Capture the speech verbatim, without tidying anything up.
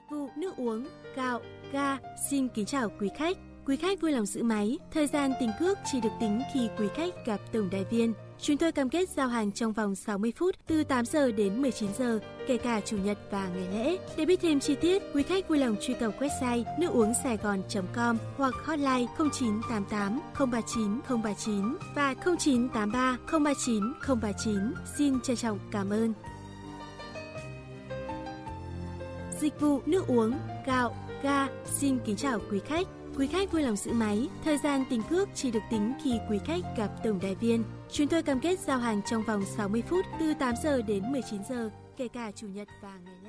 vụ nước uống, gạo, ga. Xin kính chào quý khách. Quý khách vui lòng giữ máy. Thời gian tính cước chỉ được tính khi quý khách gặp tổng đài viên. Chúng tôi cam kết giao hàng trong vòng sáu mươi phút từ tám giờ đến mười chín giờ, kể cả chủ nhật và ngày lễ. Để biết thêm chi tiết, quý khách vui lòng truy cập website nước uống sài gòn chấm com hoặc hotline không chín tám tám không ba chín không ba chín và không chín tám ba không ba chín không ba chín. Xin trân trọng cảm ơn. Dịch vụ nước uống, gạo, ga. Xin kính chào quý khách. Quý khách vui lòng giữ máy. Thời gian tính cước chỉ được tính khi quý khách gặp tổng đài viên. Chúng tôi cam kết giao hàng trong vòng sáu mươi phút từ tám giờ đến mười chín giờ, kể cả chủ nhật và ngày lễ.